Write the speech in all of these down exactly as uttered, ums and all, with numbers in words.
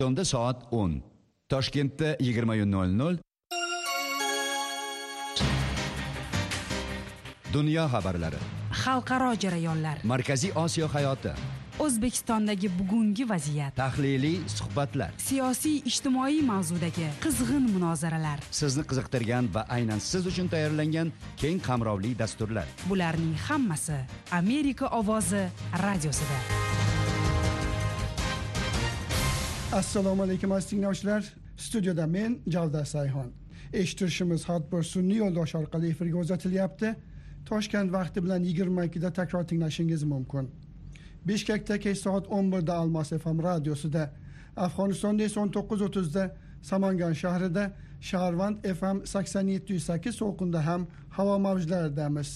Onda soat o'n. Toshkentda yigirma nol nol. Dunyo xabarlari. Xalqaro jarayonlar. Markaziy Osiyo hayoti. O'zbekistondagi bugungi vaziyat. Tahliliy suhbatlar. Siyosiy ijtimoiy mavzudagi qizg'in munozaralar. Sizni qiziqtirgan va aynan siz uchun tayyorlangan keng qamrovli dasturlar. Bularning hammasi Amerika ovozi radiosida. Assalomu alaykum aziz tinglovchilar. Studiyada men Javdar Sayxon. Eshittirishimiz har bir sun'iy yo'ldosh orqali efirga uzatilyapti. Toshkent vaqti bilan yigirma ikkida takror tinglashingiz mumkin. Bishkekda kech soat o'n birda Almos F M radiosida, Afg'onistonda esa o'n to'qqiz o'ttizda Samangan shahrida Sharvand F M sakson yetti nuqta sakkiz to'lqinda ham havo mavjlaridamiz.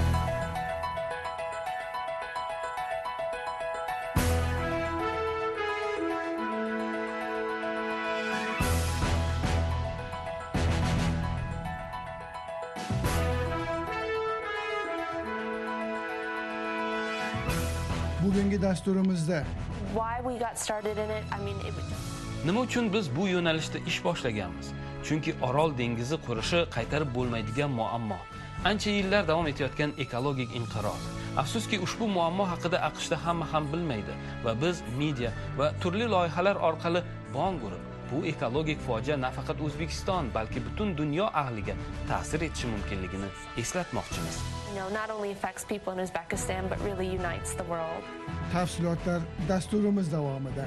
Bugungi dasturimizda why we got started in it, I mean it... Nima uchun biz bu yo'nalishda ish boshlaganmiz? Chunki Orol dengizi qurishi qaytarib bo'lmaydigan muammo. Ancha yillar davom etayotgan ekologik inqiroz. Afsuski ushbu muammo haqida AQShda hamma ham bilmaydi va biz media va turli loyihalar orqali bong urib, bu ekologik fojia nafaqat O'zbekiston, balki butun dunyo ahliga ta'sir etishi mumkinligini eslatmoqchimiz. You know, not only affects people in Uzbekistan but really unites the world. Tafsilotlar dasturimiz davomida.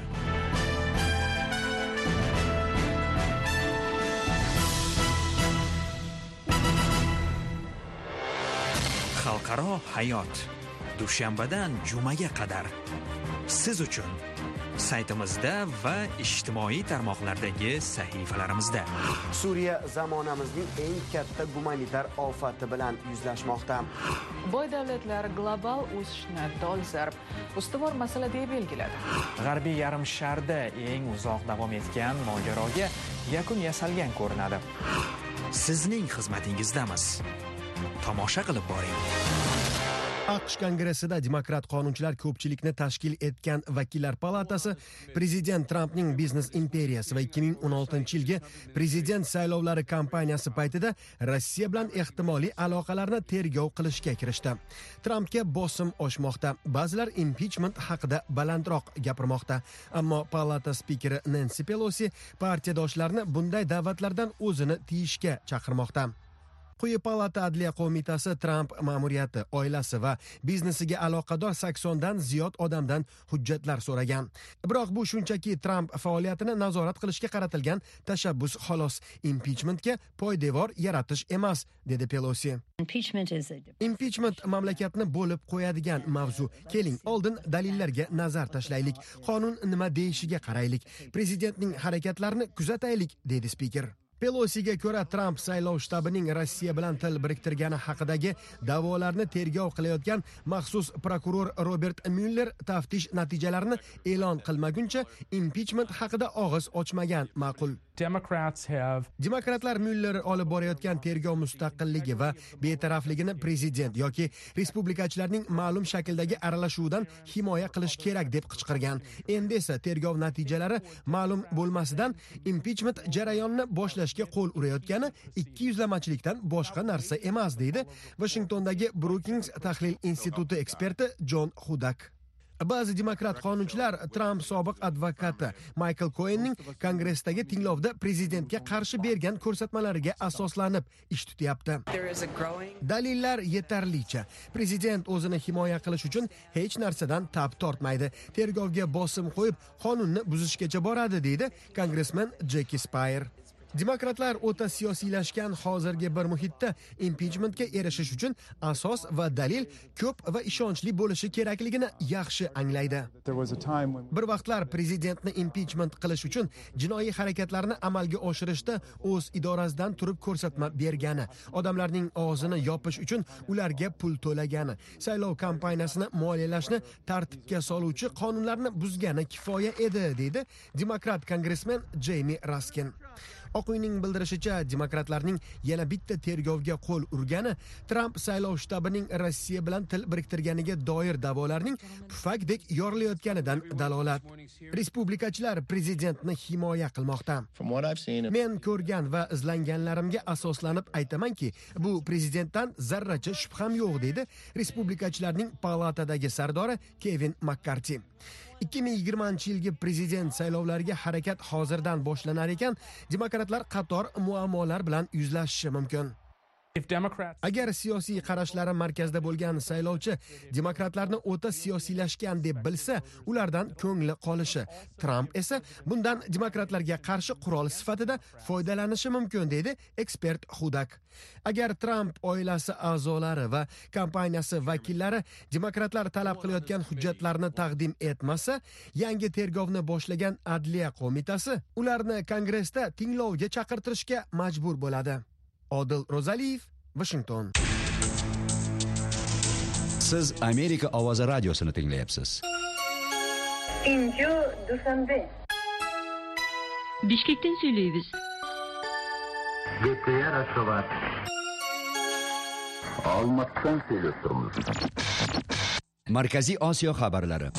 Xalqaro hayot. Dushanbadan jumaga qadar siz uchun saytimizda va ijtimoiy tarmoqlardagi sahifalarimizda. Suriya zamonamizning eng katta gumanitar ofati bilan yuzlashmoqda. Boy davlatlar global o'sishni dolzarb ustuvor masala deb belgiladi. G'arbiy yarim sharda eng uzoq davom etgan mojaroga yakun yasalgan ko'rinadi. Sizning xizmatingizdamiz. Tomosha qilib boring. AQSh kongressida demokrat qonunchilar ko'pchilikni tashkil etgan vakillar palatasi prezident Trampning biznes imperiyasi va ikki ming o'n oltinchi yilgi prezident saylovlari kampaniyasi paytida Rossiya bilan ehtimoliy aloqalarni tergov qilishga kirishdi. Trampga bosim oshmoqda. Ba'zilar impichment haqida balandroq gapirmoqda. Ammo palata spikeri Nancy Pelosi partiyadoshlarni bunday da'vatlardan o'zini tiyishga chaqirmoqda. Quyi palata adliya qo'mitasi Trump ma'muriyati, oilasi va biznesiga aloqador sakson dan ziyod odamdan hujjatlar so'ragan. Biroq bu shunchaki Trump faoliyatini nazorat qilishga qaratilgan tashabbus xolos. Impichmentga poydevor yaratish emas, dedi Pelosi. Impichment mamlakatni bo'lib qo'yadigan mavzu. Keling, oldin dalillarga nazar tashlaylik. Qonun nima deyishiga qaraylik. Prezidentning harakatlarini kuzataylik, dedi spiker. Pelosiga ko'ra Trump saylov shtabining Rossiya bilan til biriktirgani haqidagi da'volarni tergov qilayotgan maxsus prokuror Robert Mueller taftish natijalarini e'lon qilmaguncha impichment haqida og'iz ochmagan ma'qul. Demokratlar Mueller olib borayotgan tergov mustaqilligi va betarafligini prezident yoki respublikachilarning ma'lum shakldagi aralashuvidan himoya qilish kerak deb qichqirgan. Endi esa tergov natijalari ma'lum bo'lmasidan impichment jarayonini boshlashga qo'l urayotgani ikki yuzlamachilikdan boshqa narsa emas, deydi Washingtondagi Brookings tahlil instituti eksperti John Hudak. Ba'zi demokrat qonunchilar Trump sobiq advokati Michael Cohenning kongressdagi tinglovda prezidentga qarshi bergan ko'rsatmalariga asoslanib ish tutyapti. Dalillar yetarlicha. Prezident o'zini himoya qilish uchun hech narsadan tap tortmaydi. Tergovga bosim qo'yib, qonunni buzishgacha boradi, deydi kongressmen Jackie Speier. Demokratlar o'ta siyosiylashgan hozirgi bir muhitda impichmentga erishish uchun asos va dalil ko'p va ishonchli bo'lishi kerakligini yaxshi anglaydi. Bir vaqtlar prezidentni impichment qilish uchun jinoiy harakatlarni amalga oshirishda o'z idorasidan turib ko'rsatma bergani, odamlarning og'zini yopish uchun ularga pul to'lagani, saylov kampaniyasini moliyalashni tartibga soluvchi qonunlarni buzgani kifoya edi, deydi demokrat kongressmen Jamie Raskin. Oq uyning bildirishicha, demokratlarning yana bitta tergovga qo'l urgani Tramp saylov shtabining Rossiya bilan til biriktirganiga doir da'volarning pufakdek yorilayotganidan dalolat. Respublikachilar prezidentni himoya qilmoqda. Men ko'rgan va izlanganlarimga asoslanib aytamanki, bu prezidentdan zarracha shubham yo'q, dedi respublikachilarning palatadagi sardori Kevin Makkarti. ikki ming yigirmanchi yilgi prezident saylovlariga harakat hozirdan boshlanar ekan, demokratlar qator muammolar bilan yuzlashishi mumkin. Agar siyosiy qarashlari markazda bo'lgan saylovchi demokratlarni o'ta siyosiylashgan deb bilsa, ulardan ko'ngli qolishi. Tramp esa bundan demokratlarga qarshi qurol sifatida foydalanishi mumkin, deydi ekspert Hudak. Agar Tramp oilasi a'zolari va kompaniyasi vakillari demokratlar talab qilayotgan hujjatlarni taqdim etmasa, yangi tergovni boshlagan Adliya qo'mitasi ularni Kongressda tinglovga chaqirtirishga majbur bo'ladi. Odil Rozaliyev, Washington. Siz Amerika ovozi radiosini tinglayapsiz. Inju Dushanbe. Bishkekdan söyleyiz. G'o'ya Rasovat. Olmaotdan söyleyip turmiz. Markaziy Osiyo xabarlari.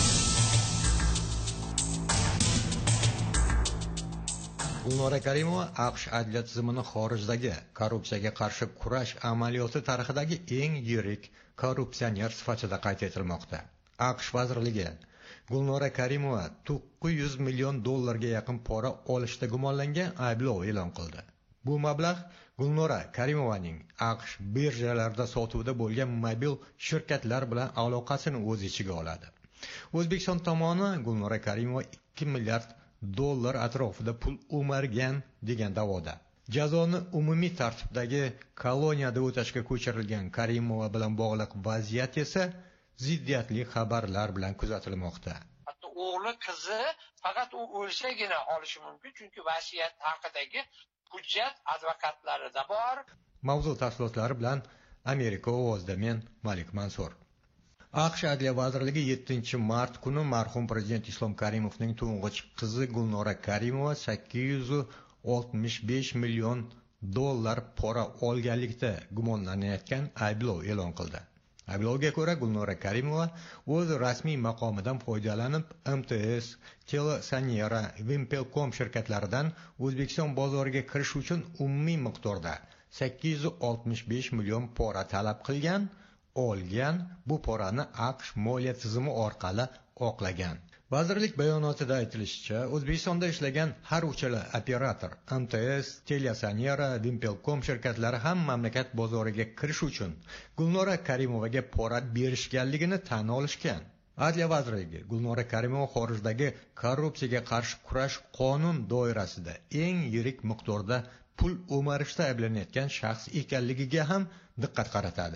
Gulnora Karimova AQSh adliya tizimini xorijdagi korrupsiyaga qarshi kurash amaliyoti tarixidagi eng yirik korrupsioner sifatida qayd etilmoqda. AQSh vazirligi Gulnora Karimova to'qqiz yuz million dollarga yaqin pora olishda gumonlangan ayblov e'lon qildi. Bu mablag' Gulnora Karimovaning AQSh birjalarida sotuvda bo'lgan mobil shirkatlar bilan aloqasini o'z ichiga oladi. O'zbekiston tomoni Gulnora Karimova ikki milliard dollar atrofida pul o'margan degan da'voda. Jazoni umumiy tartibdagi koloniyada o'tashga ko'chirilgan Karimova bilan bog'liq vaziyat esa ziddiyatli xabarlar bilan kuzatilmoqda. Hatto o'g'li, qizi faqat u o'lsagina olishi mumkin, chunki vasiyat haqidagi hujjat advokatlarida bor. Mavzu tafsilotlari bilan Amerika ovozida men Malik Mansur. AQSh Adliya vazirligi yettinchi mart kuni marhum prezident Islom Karimovning to'ng'ich qizi Gulnora Karimova sakkiz yuz oltmish besh million dollar pora olganlikda gumonlanayotgan ayblov e'lon qildi. Ayblovga ko'ra Gulnora Karimova o'z rasmiy maqomidan foydalanib M T S, Telesanyera, Vimpelcom shirkatlaridan O'zbekiston bozoriga kirish uchun umumiy miqdorda sakkiz yuz oltmish besh million pora talab qilgan, olgan, bu porani AQSh moliya tizimi orqali oqlagan. Vazirlik bayonotida aytilishicha, O'zbekistonda ishlagan har uchala operator M T S, Telesanyera, Vimpelcom shirkatlari ham mamlakat bozoriga kirish uchun Gulnora Karimovaga pora berishganligini tan olishgan. Adliya vazirligi Gulnora Karimova xorijdagi korrupsiyaga qarshi kurash qonun doirasida eng yirik miqdorda pul o'marishda ayblanayotgan shaxs ekanligiga ham diqqat qaratadi.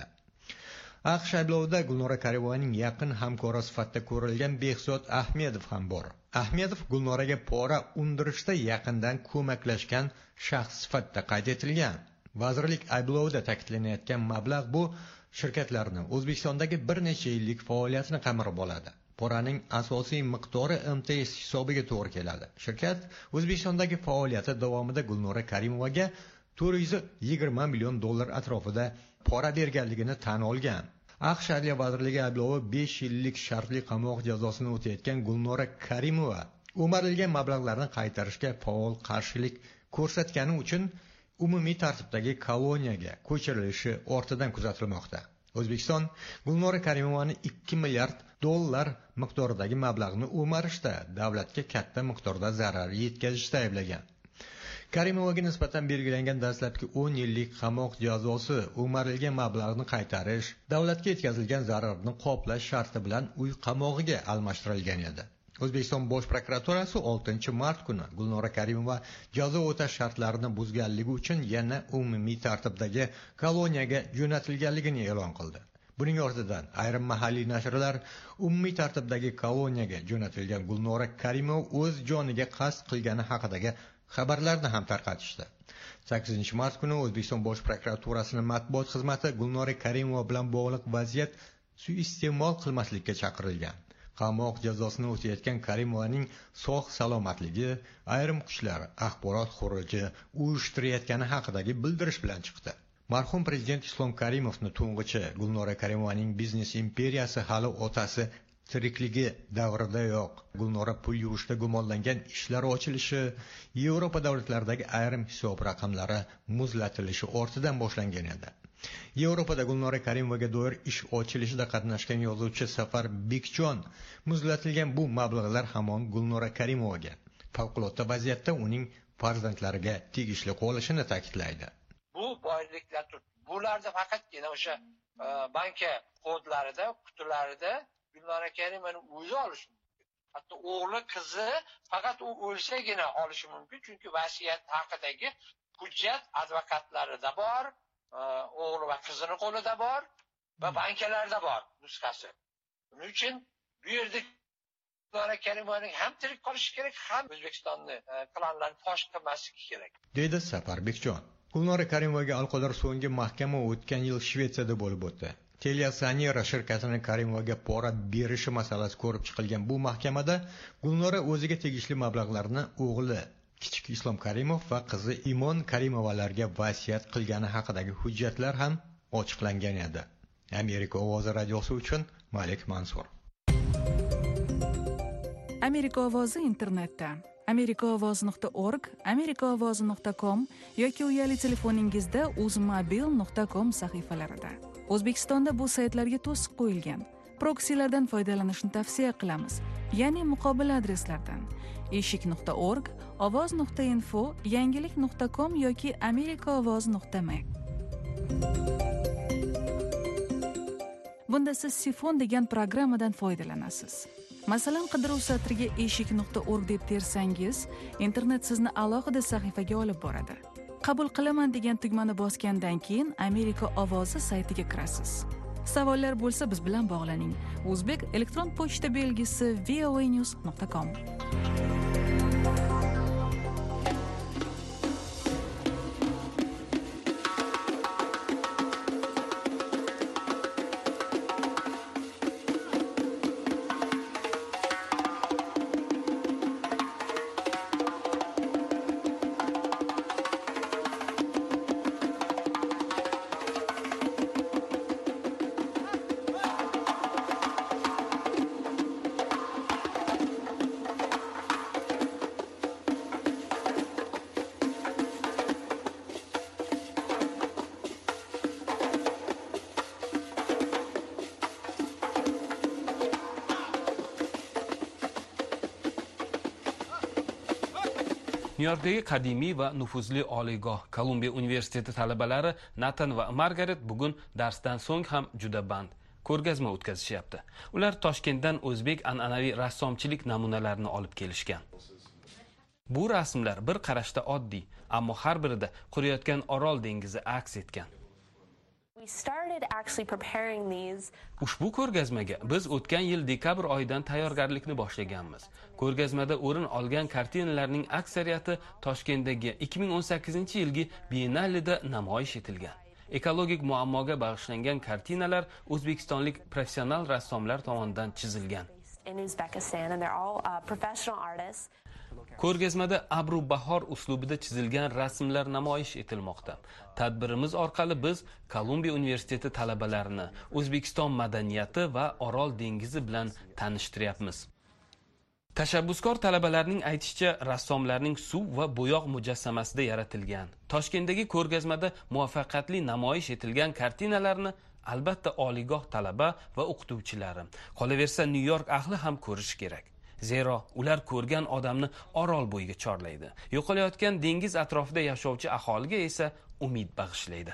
AQSh ayblovida Gulnora Karimovaning yaqin hamkori sifatida ko'rilgan Behzod Ahmedov ham bor. Ahmedov Gulnoraga pora undirishda yaqindan ko'maklashgan shaxs sifatida qayd etilgan. Vazirlik ayblovida ta'kidlanayotgan mablag' bu shirkatlarni O'zbekistondagi bir necha yillik faoliyatini qamrab oladi. Poraning asosiy miqdori M T S hisobiga to'g'ri keladi. Shirkat O'zbekistondagi faoliyati davomida Gulnora Karimovaga to'rt yuz yigirma million dollar atrofida pora berganligini tan olgan. AQSh Adliya vazirligi ayblovi besh yillik shartli qamoq jazosini o'tayotgan Gulnora Karimova o'marilgan mablag'larni qaytarishga faol qarshilik ko'rsatgani uchun umumiy tartibdagi koloniyaga ko'chirilishi ortidan kuzatilmoqda. O'zbekiston Gulnora Karimovani ikki milliard dollar miqdoridagi mablag'ni o'marishda davlatga katta miqdorda zarar yetkazishda ayblagan. Karimovaga nisbatan belgilangan dastlabki o'n yillik qamoq jazosi o'marilgan mablag'ni qaytarish, davlatga yetkazilgan zararni qoplash sharti bilan uy qamog'iga almashtirilgan edi. O'zbekiston Bosh prokuraturasi oltinchi mart kuni Gulnora Karimova jazo o'tash shartlarini buzganligi uchun yana umumiy tartibdagi koloniyaga jo'natilganligini e'lon qildi. Buning ortidan ayrim mahalliy nashrlar umumiy tartibdagi koloniyaga jo'natilgan Gulnora Karimova o'z joniga qasd qilgani haqidagi xabarlarni ham tarqatishdi. sakkizinchi mart kuni O'zbekiston Bosh prokuraturasining matbuot xizmati Gulnora Karimova bilan bog'liq vaziyat suiiste'mol qilmaslikka chaqirilgan. qamoq jazosini o'tayotgan Karimovaning sog' salomatligi ayrim kuchlar axborot xuruji uyushtirayotgani haqidagi bildirish bilan chiqdi. Marhum prezident Islom Karimovning to'ng'ichi Gulnora Karimovaning biznes imperiyasi hali otasi tirikligi davridayoq Gulnora pul yuvishda gumonlangan ishlar ochilishi, Yevropa davlatlaridagi ayrim hisob raqamlari muzlatilishi ortidan boshlangan edi. Yevropada Gulnora Karimovaga doir ish ochilishida qatnashgan yozuvchi Safar Bekjon muzlatilgan bu mablag'lar hamon Gulnora Karimovaga, favqulodda vaziyatda uning farzandlariga tegishli qolishini ta'kidlaydi. Bu boyliklar bularda faqatgina o'sha banka kodlarida, qutilarida Gulnora Karimovaning o'zi olishi mumkin. Hatto o'g'li, qizi faqat u o'lsagina olishi mumkin, chunki vasiyat haqidagi hujjat advokatlarida bor, o'g'li va qizining qo'lida bor va bankalarda bor nusxasi. Buning uchun bu yerda Gulnora Karimovaning ham tirik qolishi kerak, ham O'zbekistonni planlarni fosh qilmasligi kerak, deydi Safar Bekjon. Gulnora Karimovaga aloqador so'nggi mahkama o'tgan yil Shvetsiyada bo'lib o'tdi. Telesanera shirkatining Karimovaga pora berishi masalasi ko'rib chiqilgan bu mahkamada Gulnora o'ziga tegishli mablag'larni o'g'li Kichik Islom Karimov va qizi Imon Karimovalarga vasiyat qilgani haqidagi hujjatlar ham ochiqlangan edi. Amerika ovozi radiosi uchun Malik Mansur. Amerika ovozi internetda amerikaovoz nuqta org, amerikaovozi nuqta com yoki uyali telefoningizda uzmobil nuqta com sahifalarida. O'zbekistonda bu saytlarga to'siq qo'yilgan. Proksilardan foydalanishni tavsiya qilamiz, ya'ni muqobil adreslardan eshik nuqta org, ovoz nuqta info, yangilik nuqta com yoki amerikaovoz nuqta m. Bunda siz Sifon degan programmadan foydalanasiz. Masalan, qidiruv satriga eshik nuqta org deb tersangiz, internet sizni alohida sahifaga olib boradi. Qabul qilaman degan tugmani bosgandan keyin Amerika ovozi saytiga kirasiz. Savollar bo'lsa biz bilan bog'laning. O'zbek elektron pochta belgisi voanews nuqta com. Nyu-Yorkdagi qadimiy va nufuzli oliygoh Kolumbiya universiteti talabalari Nathan va Margaret bugun darsdan so'ng ham juda band. Ko'rgazma o'tkazishyapti. Ular Toshkentdan o'zbek an'anaviy rassomchilik namunalarini olib kelishgan. Bu rasmlar bir qarashda oddiy, ammo har birida quriyotgan Orol dengizi aks etgan. Ushbu ko'rgazmaga biz o'tgan yil dekabr oyidan tayyorgarlikni boshlaganmiz. Ko'rgazmada o'rin olgan kartinalarning aksariyati Toshkentdagi ikki ming o'n sakkizinchi yilgi Biennaleda namoyish etilgan. Ekologik muammoga bag'ishlangan kartinalar o'zbekistonlik professional rassomlar tomonidan chizilgan. Ko'rgazmada Abru Bahor uslubida chizilgan rasmlar namoyish etilmoqda. Tadbirimiz orqali biz Kolumbiya universiteti talabalarini O'zbekiston madaniyati va Orol dengizi bilan tanishtiryapmiz. Tashabbuskor talabalarning aytishicha, rassomlarning suv va bo'yoq mujassamasida yaratilgan. Toshkentdagi ko'rgazmada muvaffaqiyatli namoyish etilgan kartinalarni albatta oliygoh talaba va o'qituvchilari, qolaversa Nyu-York ahli ham ko'rish kerak. Zero ular ko'rgan odamni Orol bo'yiga chorlaydi. Yo'qolayotgan dengiz atrofida yashovchi aholiga esa umid bag'ishlaydi.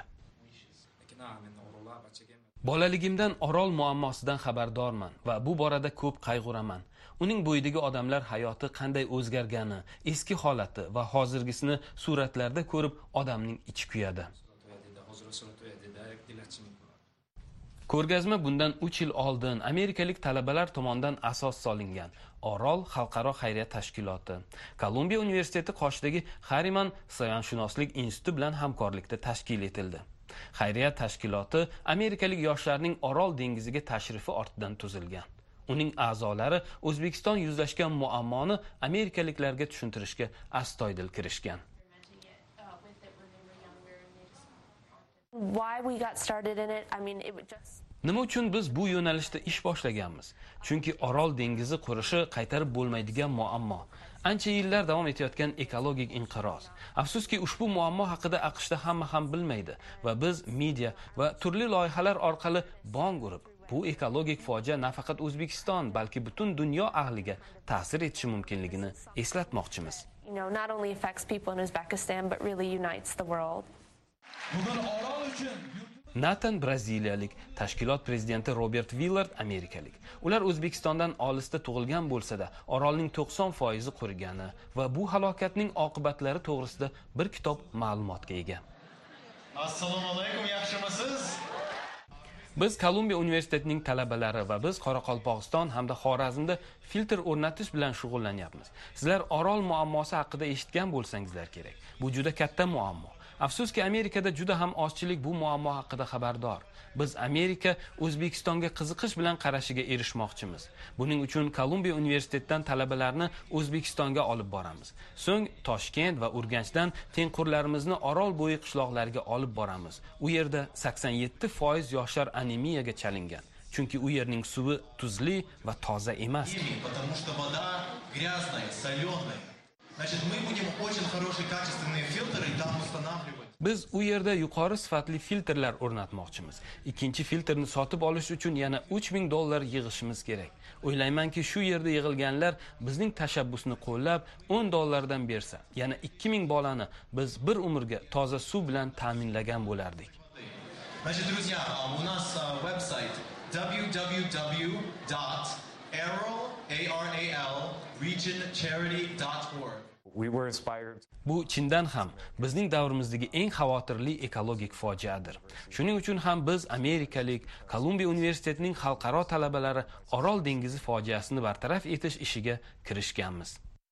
Bolaligimdan Orol muammosidan xabardorman va bu borada ko'p qayg'uraman. Uning bo'yidagi odamlar hayoti qanday o'zgargani, eski holati va hozirgisini suratlarda ko'rib odamning ichi kuyadi. Ko'rgazma bundan uch yil oldin amerikalik talabalar tomonidan asos solingan. Orol xalqaro xayriya tashkiloti Kolumbiya universiteti qoshidagi Harriman sayyohshunoslik instituti bilan hamkorlikda tashkil etildi. Xayriya tashkiloti amerikalik yoshlarning Orol dengiziga tashrifi ortidan tuzilgan. Uning a'zolari O'zbekiston yuzlashgan muammoni amerikaliklarga tushuntirishga astoydil kirishgan. Why we got started in it, I mean, it would just Nima uchun biz bu yo'nalishda ish boshlaganmiz? Chunki Orol dengizi qurishi qaytarib bo'lmaydigan muammo. Ancha yillar davom etayotgan ekologik inqiroz. Afsuski ushbu muammo haqida AQShda hamma ham bilmaydi va biz media va turli loyihalar orqali bong urib, bu ekologik fojia nafaqat O'zbekiston, balki butun dunyo ahliga ta'sir etishi mumkinligini eslatmoqchimiz. you know, not only affects people in Uzbekistan, but really unites the world. Nathan braziliyalik, tashkilot prezidenti Robert Willard amerikalik. Ular O'zbekistondan olisda tug'ilgan bo'lsa-da, orolning to'qson foizi qurigani va bu halokatning oqibatlari to'g'risida bir kitob ma'lumotga ega. Assalomu alaykum, yaxshimisiz? Biz Kolumbiya universitetining talabalari va biz Qoraqalpog'iston hamda Xorazmda filtr o'rnatish bilan shug'ullanyapmiz. Sizlar orol muammosi haqida eshitgan bo'lsangizlar kerak. Bu juda katta muammo. Afsuski Amerikada juda ham ozchilik bu muammo haqida xabardor. Biz Amerika O'zbekistonga qiziqish bilan qarashiga erishmoqchimiz. Buning uchun Kolumbiya universitetidan talabalarni O'zbekistonga olib boramiz. So'ng Toshkent va Urganchdan tengqurlarimizni Orol bo'yi qishloqlariga olib boramiz. U yerda sakson yetti foiz yoshlar anemiyaga chalingan. Chunki u yerning suvi tuzli va toza emas. Потому что вода грязная, солёная. Значит, мы будем очень хорошие качественные фильтры там устанавливать. Biz u yerda yuqori sifatli filtrlar o'rnatmoqchimiz. Ikkinchi filtrni sotib olish uchun yana uch ming dollar yig'ishimiz kerak. O'ylaymanki, shu yerda yig'ilganlar bizning tashabbusni qo'llab o'n dollardan bersa, yana ikki ming bolani biz bir umrga toza suv bilan ta'minlagan bo'lardik. Значит, друзья, у нас веб-сайт w w w dot aral region charity dot org. We were inspired. Bu chindan ham bizning davrimizdagi eng xavotirli ekologik fojiadir. Shuning uchun ham biz amerikalik Kolumbiya universitetining xalqaro talabalari Orol dengizi fojiasini bartaraf etish ishiga kirishganmiz.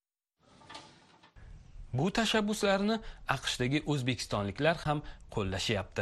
Bu tashabbuslarni AQShdagi o'zbekistonliklar ham qo'llashyapti.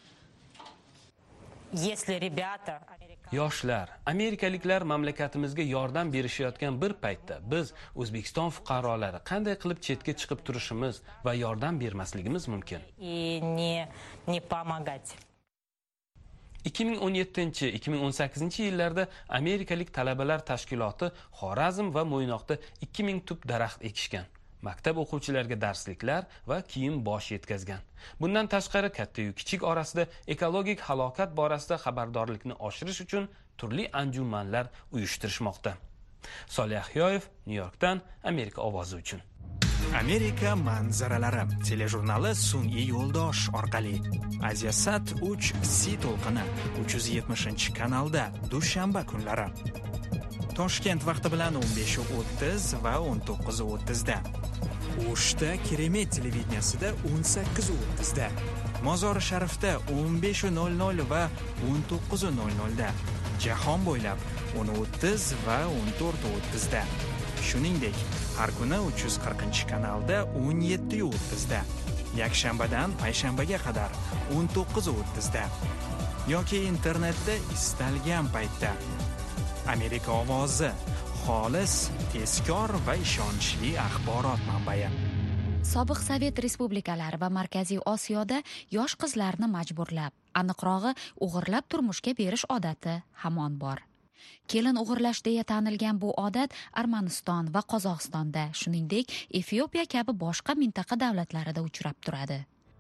Если ребята Yoshlar, amerikaliklar mamlakatimizga yordam berishayotgan bir paytda biz O'zbekiston fuqarolari qanday qilib chetga chiqib turishimiz va yordam bermasligimiz mumkin? и не не помогать. ikki ming o'n yettinchi ikki ming o'n sakkizinchi yillarda amerikalik talabalar tashkiloti Xorazm va Mo'ynoqda ikki ming tup daraxt ekishgan. Maktab o'quvchilariga darsliklar va kiyim bosh yetkazgan. Bundan tashqari katta-yu kichik orasida ekologik halokat borasida xabardorlikni oshirish uchun turli anjumanlar uyushtirishmoqda. Solih Ahyoyev, Nyu-Yorkdan Amerika ovozi uchun. Amerika manzaralari telejurnali sun'iy yo'ldosh orqali Asiasat uch C to'lqini uch yuz yetmishinchi kanalda dushanba kunlari. Toshkent vaqti bilan o'n besh o'ttiz va o'n to'qqiz o'ttiz da. O'shda Keremet televideniyasida o'n sakkiz o'ttiz da. Mozori Sharifda o'n besh nol nol va o'n to'qqiz nol nol da. Jahon bo'ylab o'n o'ttiz va o'n to'rt o'ttiz da. Shuningdek, har kuni uch yuz qirqinchi kanalda o'n yetti o'ttiz da. Yakshanbadan payshanbaga qadar o'n to'qqiz o'ttiz da. Yoki internetda istalgan paytda. Amerika ovozi xolis, tezkor va ishonchli axborot manbai. Sobiq Sovet respublikalari va Markaziy Osiyoda yosh qizlarni majburlab, aniqrog'i o'g'irlab turmushga berish odati hamon bor. Kelin o'g'irlash deya tanilgan bu odat Armaniston va Qozog'istonda, shuningdek, Efiopiya kabi boshqa mintaqa davlatlarida uchrab turadi.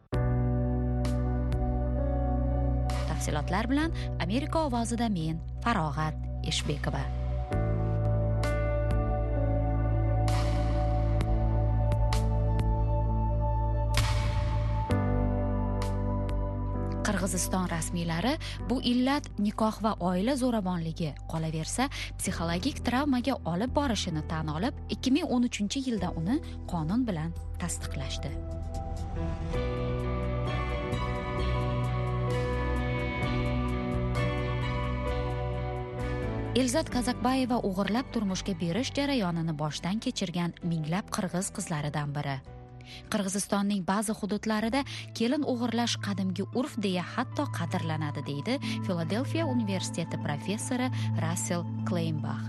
Tafsilotlar bilan Amerika ovozida men, Farog'at Eshbekova. Qirg'iziston rasmiylari bu illat nikoh va oila zo'ravonligi, qolaversa psixologik travmaga olib borishini tan olib, ikki ming o'n uchinchi yilda uni qonun bilan tasdiqlashdi. Elzat Kazakbayeva o'g'irlab turmushga berish jarayonini boshdan kechirgan minglab qirg'iz qizlaridan biri. Qirg'izistonning ba'zi hududlarida kelin o'g'irlash qadimgi urf deya hatto qadrlanadi, deydi Filadelfiya universiteti professori Russell Kleinbach.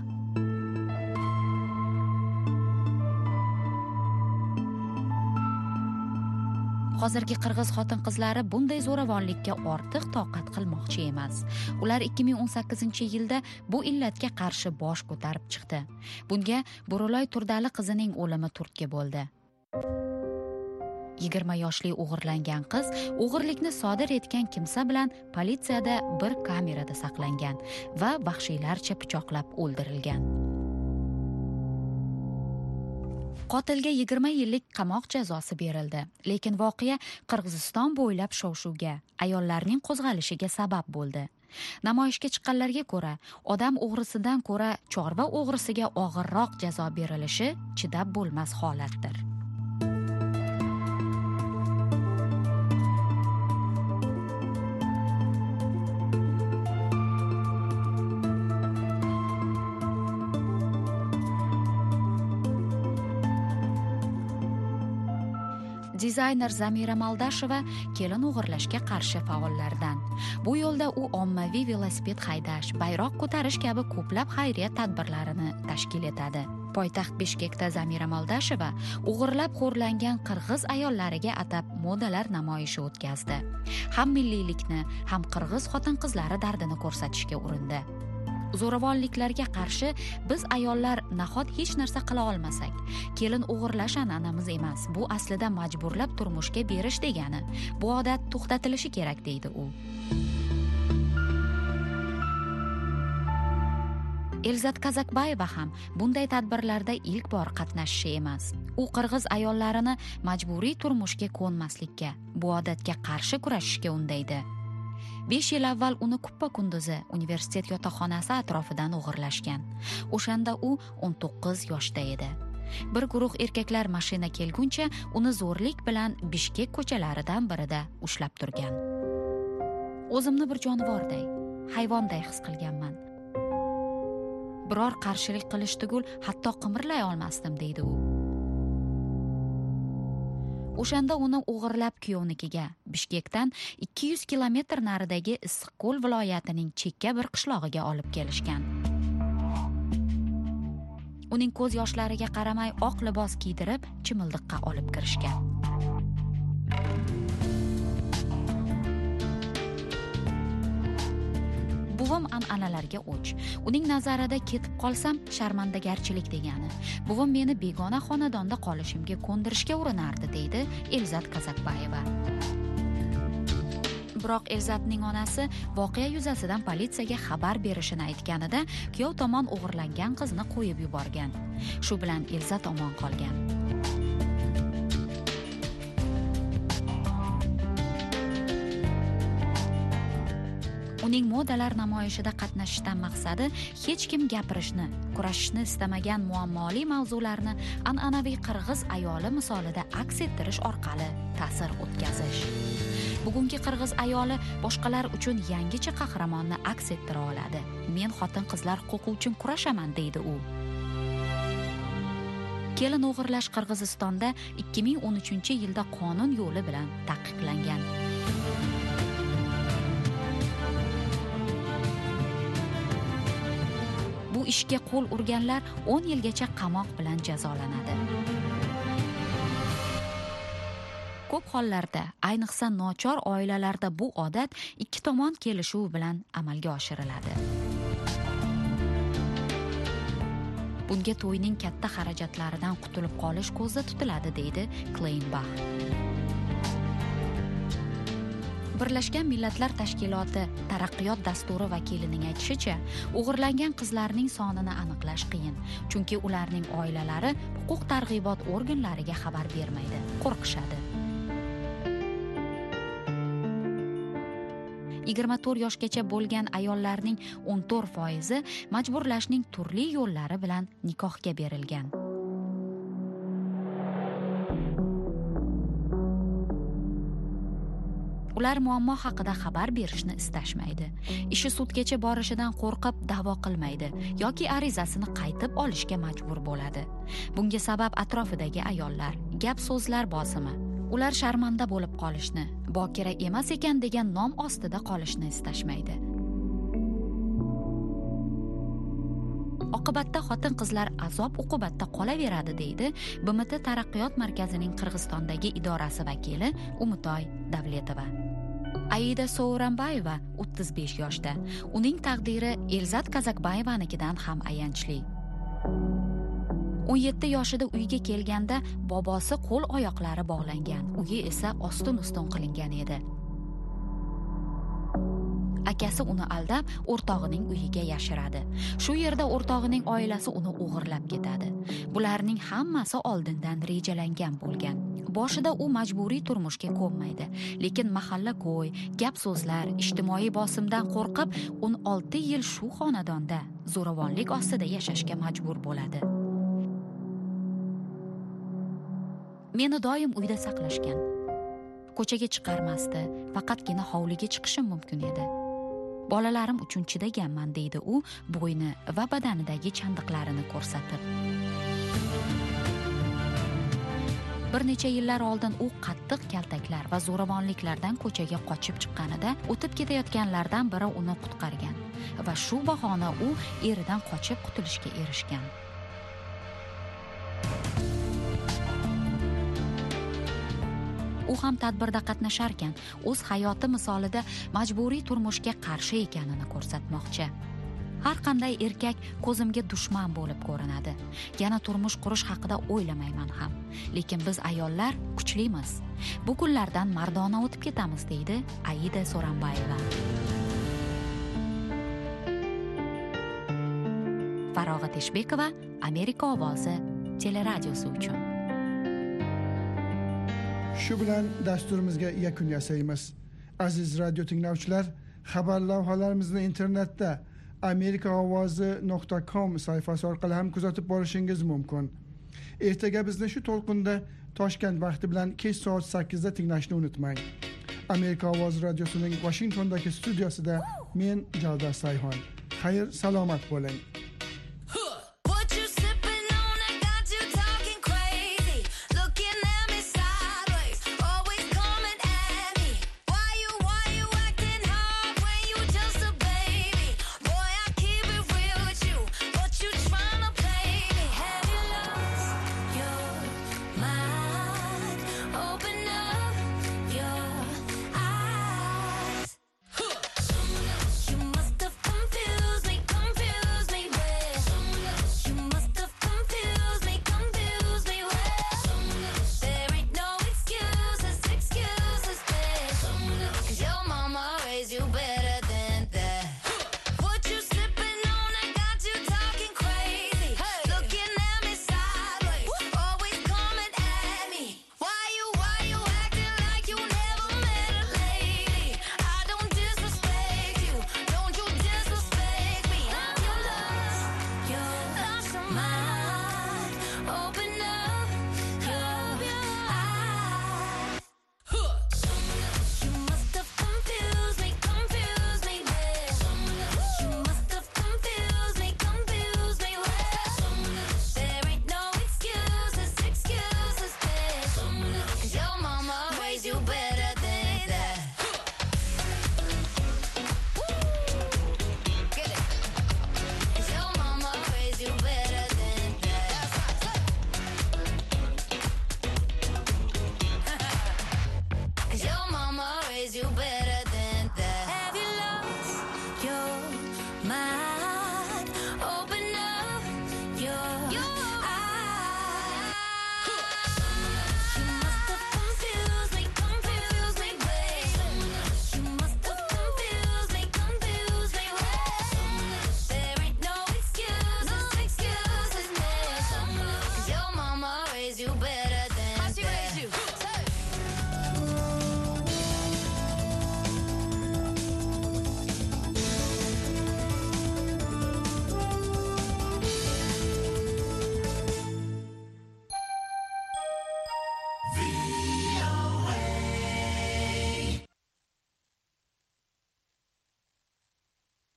Hozirgi qirg'iz xotin-qizlari bunday zo'ravonlikka ortiq toqat qilmoqchi emas. Ular ikki ming o'n sakkizinchi yilda bu illatga qarshi bosh ko'tarib chiqdi. Bunga Burulay Turdali qizining o'limi turtki bo'ldi. yigirma yoshli o'g'irlangan qiz o'g'irlikni sodir etgan kimsa bilan politsiyada bir kamerada saqlangan va vahshiylarcha pichoqlab o'ldirilgan. Qotilga yigirma yillik qamoq jazosi berildi, lekin voqea Qirg'iziston bo'ylab shov-shuvga, ayollarning qo'zg'alishiga sabab bo'ldi. Namoyishga chiqqanlarga ko'ra, odam o'g'risidan ko'ra chorva o'g'risiga og'irroq jazo berilishi chidab bo'lmas holatdir. Dizayner Zamira Maldasheva kelin o'g'irlashga qarshi faollardan. Bu yo'lda u ommaviy velosiped haydash, bayroq ko'tarish kabi ko'plab xayriya tadbirlarini tashkil etadi. Poytaxt Bishkekda Zamira Maldasheva o'g'irlab xo'rlangan qirg'iz ayollariga atab modalar namoyishi o'tkazdi. Ham milliylikni, ham qirg'iz xotin-qizlari dardini ko'rsatishga urindi. Zo'ravonliklarga qarshi biz ayollar nahot hech narsa qila olmasak, kelin o'g'irlash an'anamiz emas, bu aslida majburlab turmushga berish degani. Bu odat to'xtatilishi kerak, deydi u. Elzat Kazakbayeva ham bunday tadbirlarda ilk bor qatnashishi emas. U qirg'iz ayollarini majburiy turmushga ko'nmaslikka, bu odatga qarshi kurashishga undaydi. besh yil avval uni kuppa kunduzi universitet yotoqxonasi atrofidan o'g'irlashgan. O'shanda u o'n to'qqiz yoshda edi. Bir guruh erkaklar mashina kelguncha uni zo'rlik bilan Bishkek ko'chalaridan birida ushlab turgan. O'zimni bir jonivorday, hayvonday his qilganman. Biror qarshilik qilish tugul hatto qimirlay olmasdim, deydi u. O'shanda uni o'g'irlab kuyovnikiga Bishkekdan ikki yuz kilometr naridagi Issiqko'l viloyatining chekka bir qishlog'iga olib kelishgan. Uning ko'z yoshlariga qaramay oq libos kiydirib, chimildiqqa olib kirishgan. Buvim an'analarga o'ch. Uning nazarida ketib qolsam sharmandagarchilik degani. Buvim meni begona xonadonda qolishimga ko'ndirishga urinardi, deydi Elzat Kazakbayeva. Biroq Elzatning onasi voqea yuzasidan politsiyaga xabar berishini aytganida, kuyov tomon o'g'irlangan qizni qo'yib yuborgan. Shu bilan Elzat omon qolgan. Uning modalar namoyishida qatnashishdan maqsadi hech kim gapirishni, kurashishni istamagan muammoli mavzularni an'anaviy qirg'iz ayoli misolida aks ettirish orqali ta'sir o'tkazish. Bugungi qirg'iz ayoli boshqalar uchun yangicha qahramonni aks ettira oladi. Men xotin-qizlar huquqi uchun kurashaman, deydi u. Kelin o'g'irlash Qirg'izistonda ikki ming o'n uchinchi yilda qonun yo'li bilan taqiqlangan. Bu ishga qo'l urganlar o'n yilgacha qamoq bilan jazolanadi. Ko'p hollarda, ayniqsa nochor oilalarda bu odat ikki tomon kelishuv bilan amalga oshiriladi. Bunga to'yning katta xarajatlaridan qutulib qolish ko'zda tutiladi, deydi Kleinbach. Birlashgan Millatlar Tashkiloti taraqqiyot dasturi vakilining aytishicha, o'g'irlangan qizlarning sonini aniqlash qiyin, chunki ularning oilalari huquq targ'ibot organlariga xabar bermaydi, qo'rqishadi. yigirma to'rt yoshgacha bo'lgan ayollarning o'n to'rt foizi majburlashning turli yo'llari bilan nikohga berilgan. Ular muammo haqida xabar berishni istashmaydi. Ishi sudgacha borishidan qo'rqib da'vo qilmaydi yoki arizasini qaytib olishga majbur bo'ladi. Bunga sabab atrofidagi ayollar, gap so'zlar bosimi. Ular sharmanda bo'lib qolishni, bokira emas ekan degan nom ostida qolishni istashmaydi. Oqibatda xotin-qizlar azob-uqubatda qolaveradi deydi B M T Taraqqiyot markazining Qirg'izistondagi idorasi vakili Umutoy Davletova. Aida Souranbayeva o'ttiz besh yoshda. Uning taqdiri Elzat Kazakbayevanikidan ham ayanchli. o'n yetti yoshida uyga kelganda bobosi qo'l oyoqlari bog'langan, uyi esa ostin-ustun qilingan edi. Akasi uni aldab o'rtog'ining uyiga yashiradi. Shu yerda o'rtog'ining oilasi uni o'g'irlab ketadi. Bularning hammasi oldindan rejalangan bo'lgan. Boshida u majburiy turmushga ko'nmaydi, lekin mahalla-ko'y, gap so'zlar, ijtimoiy bosimdan qo'rqib o'n olti yil shu xonadonda zo'ravonlik ostida yashashga majbur bo'ladi. Meni doim uyda saqlashgan. Ko'chaga chiqarmasdi, faqatgina hovliga chiqishim mumkin edi. Bolalarim uchun chidaganman deydi u bo'yni va badanidagi chandiqlarini ko'rsatib. Bir necha yillar oldin u qattiq kaltaklar va zo'ravonliklardan ko'chaga qochib chiqqanida o'tib ketayotganlardan biri uni qutqargan va shu bahona u eridan qochib qutulishga erishgan. U ham tadbirda qatnasharkan, o'z hayoti misolida majburiy turmushga qarshi ekanini ko'rsatmoqchi. Har qanday erkak ko'zimga dushman bo'lib ko'rinadi. Yana turmush qurish haqida o'ylamayman ham. Lekin biz ayollar kuchlimiz. Bu kunlardan mardona o'tib ketamiz deydi Aida Souranbayeva. Farog'at Eshbekova, Amerika ovozi teleradiosi uchun. Shu bilan dasturimizga yakun yasaymiz. Aziz radio tinglovchilar, xabar lavhalarimizni internetda amerika ovozi nuqta com sayfasi orqali ham kuzatib borishingiz mumkin. Ertaga bizni shu to'lqinda Toshkent vaqti bilan kech soat sakkizda tinglashni unutmang. Amerika ovozi radiosining Washingtondagi studiosida men Javdar Sayhon. Xayr, salomat bo'ling.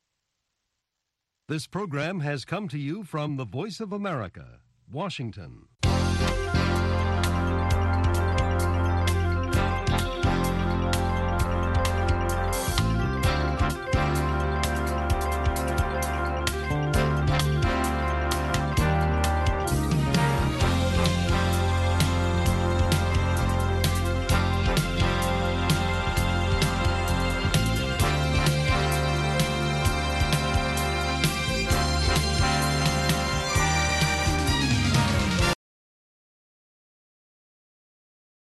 This program has come to you from the Voice of America, Washington.